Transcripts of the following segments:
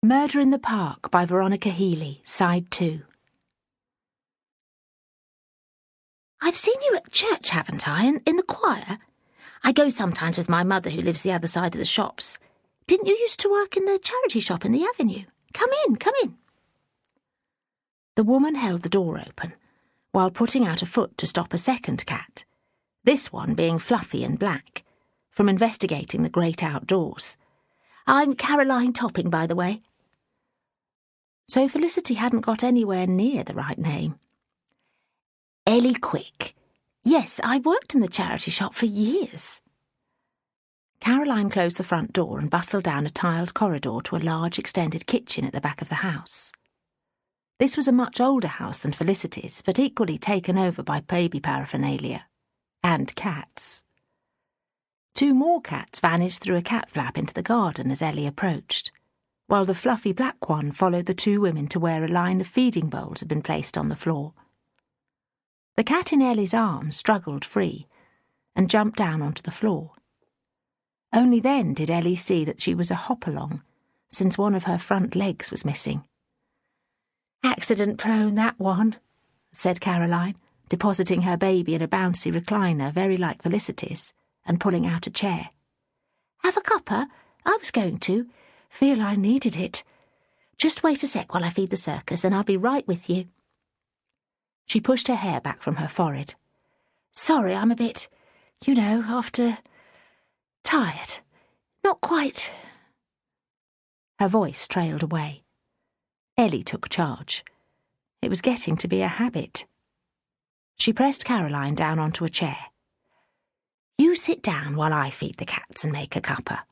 Murder in the Park by Veronica Healy, Side 2. I've seen you at church, haven't I, in the choir? I go sometimes with my mother who lives the other side of the shops. Didn't you used to work in the charity shop in the avenue? Come in, come in. The woman held the door open, while putting out a foot to stop a second cat, this one being fluffy and black, from investigating the great outdoors. I'm Caroline Topping, by the way. So Felicity hadn't got anywhere near the right name. Ellie Quick. Yes, I worked in the charity shop for years. Caroline closed the front door and bustled down a tiled corridor to a large extended kitchen at the back of the house. This was a much older house than Felicity's, but equally taken over by baby paraphernalia. And cats. 2 more cats vanished through a cat flap into the garden as Ellie approached, while the fluffy black one followed the 2 women to where a line of feeding bowls had been placed on the floor. The cat in Ellie's arms struggled free and jumped down onto the floor. Only then did Ellie see that she was a hop-along, since one of her front legs was missing. "Accident-prone, that one," said Caroline, depositing her baby in a bouncy recliner very like Felicity's and pulling out a chair. "Have a cuppa? I was going to. Feel I needed it. Just wait a sec while I feed the circus and I'll be right with you." She pushed her hair back from her forehead. "Sorry, I'm a bit, after... tired. Not quite..." Her voice trailed away. Ellie took charge. It was getting to be a habit. She pressed Caroline down onto a chair. "You sit down while I feed the cats and make a cuppa."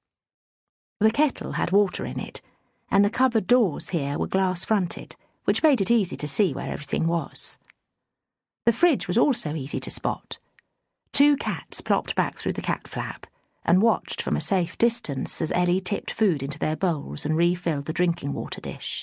The kettle had water in it, and the cupboard doors here were glass-fronted, which made it easy to see where everything was. The fridge was also easy to spot. 2 cats plopped back through the cat flap and watched from a safe distance as Ellie tipped food into their bowls and refilled the drinking water dish.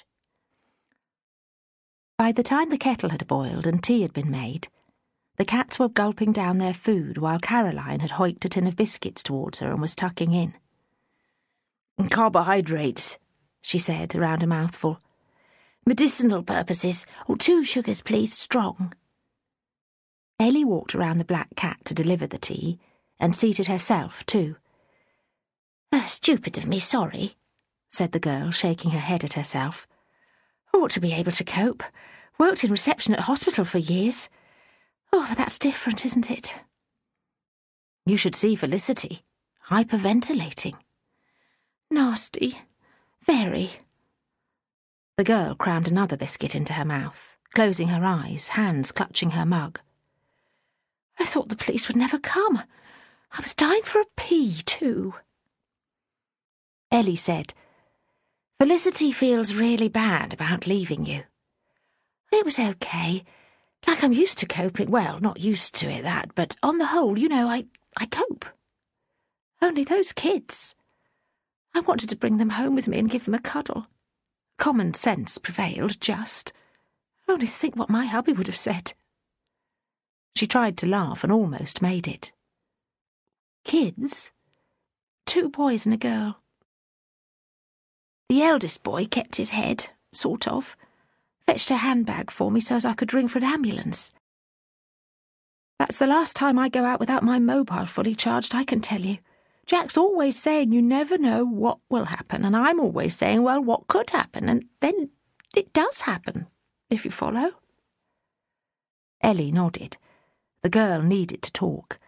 By the time the kettle had boiled and tea had been made, the cats were gulping down their food while Caroline had hoiked a tin of biscuits towards her and was tucking in. "Carbohydrates," she said, around a mouthful. "Medicinal purposes. 2 sugars, please, strong." Ellie walked around the black cat to deliver the tea, and seated herself, too. "Stupid of me, sorry," said the girl, shaking her head at herself. "Ought to be able to cope. Worked in reception at hospital for years. But that's different, isn't it?" "You should see Felicity. Hyperventilating." "Nasty. Very." The girl crammed another biscuit into her mouth, closing her eyes, hands clutching her mug. "I thought the police would never come. I was dying for a pee, too." Ellie said, "Felicity feels really bad about leaving you." "It was okay. Like I'm used to coping. Well, not used to it, that, but on the whole, I cope. Only those kids. I wanted to bring them home with me and give them a cuddle. Common sense prevailed, just. Only think what my hubby would have said." She tried to laugh and almost made it. "Kids? 2 boys and a girl. The eldest boy kept his head, sort of. Fetched a handbag for me so as I could ring for an ambulance. That's the last time I go out without my mobile fully charged, I can tell you. Jack's always saying you never know what will happen, and I'm always saying, well, what could happen, and then it does happen, if you follow." Ellie nodded. The girl needed to talk.